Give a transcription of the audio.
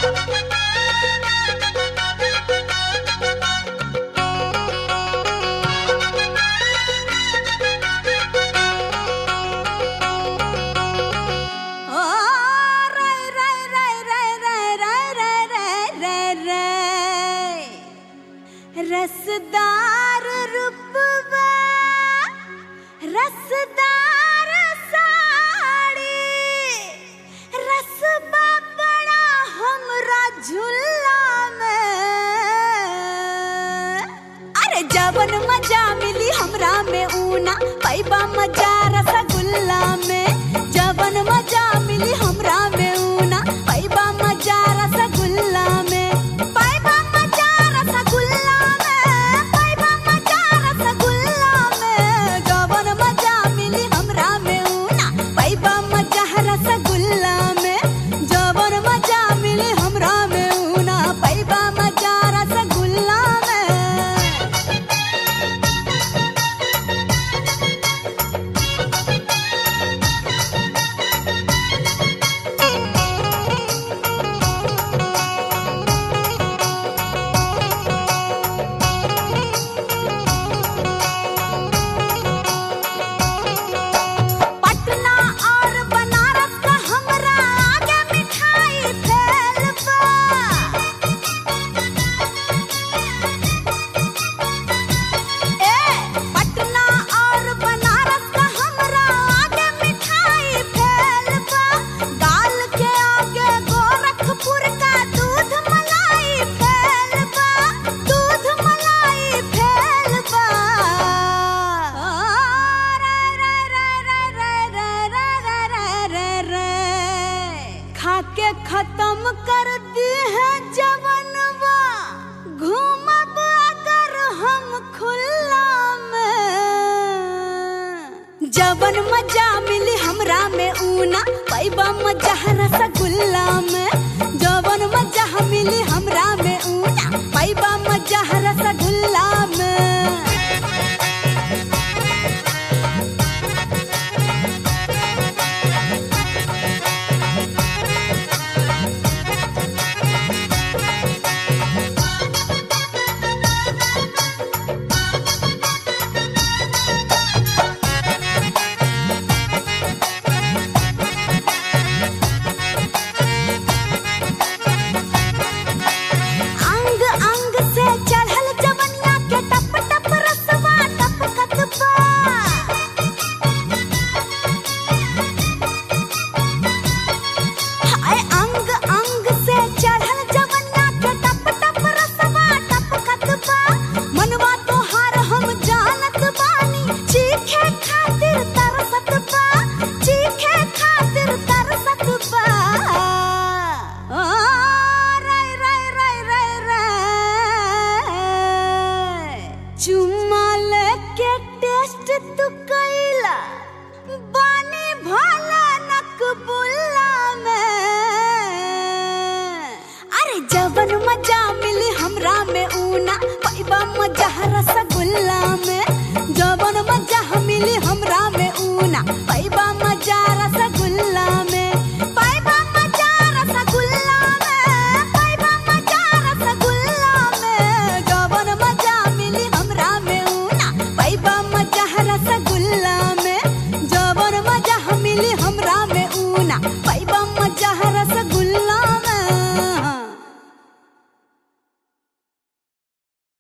रसदार रूपवा रसदार साड़ी रसबा बड़ा हमरा झुल्ला में। अरे जवन मजा मिली हमरा में ऊना पैबा मजा रसगुल्ला में। जवन मजा मिली हमरा में ऊना पैबा मजा रसगुल्ला में। पैबा मजा रसगुल्ला में, पैबा मजा रसगुल्ला में। जवन मजा मिली हमरा में ऊना पैबा मजा रसगुल्ला में। जवन मजा मिली हमरा में ऊना पैबा मजा रसगुल्ला में। पटना और बनारस का हमरा आगे मिठाई फैल बा। पटना और बनारस का हमरा आगे मिठाई फैल बा। दाल के आगे गोरखपुर का दूध मलाई फैल बा। दूध मलाई फैल बा। खाके खत्म कर दी है जवनवा घूमब अगर हम खुला में। जवन मजा मिली हमरा में ऊना पैबा मजा रसगुल्ला में। जवन मजा मिली हमरा में ऊना पैबा मजा रसगुल्ला में। अंग अंग से चढ़ल जवनिया के टप टप रसवा टपकत बा। हाय अंग अंग से चढ़ल जवनिया के टप टप रसवा टपकत बा। मनवा तोहार हम जानत बानी चीखे खातिर तरसत बा। चीखे खातिर तरसत बा। चुम्मा लेके टेस्ट तू कैला बानी भला नकबुल्ला में। अरे जवन मजा मिली हमरा में ऊना पैबा मजा रसगुल्ला में।